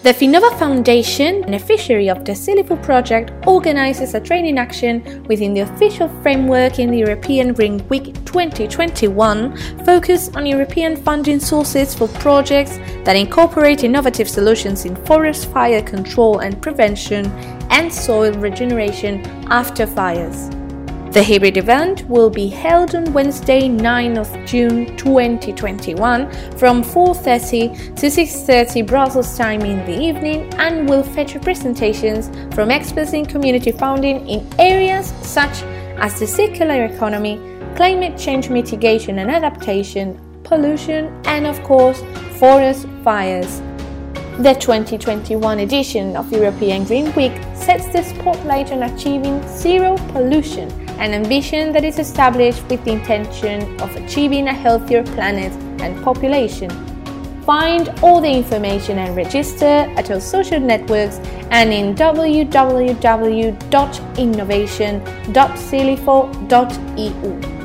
The Finnova Foundation, an beneficiary of the Silifo project, organizes a training action within the official framework in the European Green Week 2021, focused on European funding sources for projects that incorporate innovative solutions in forest fire control and prevention and soil regeneration after fires. The hybrid event will be held on Wednesday, 9th of June 2021 from 4:30 to 6:30 Brussels time in the evening and will feature presentations from experts in community funding in areas such as the circular economy, climate change mitigation and adaptation, pollution and of course forest fires. The 2021 edition of European Green Week sets the spotlight on achieving zero pollution, an ambition that is established with the intention of achieving a healthier planet and population. Find all the information and register at our social networks and in www.innovation.silifo.eu.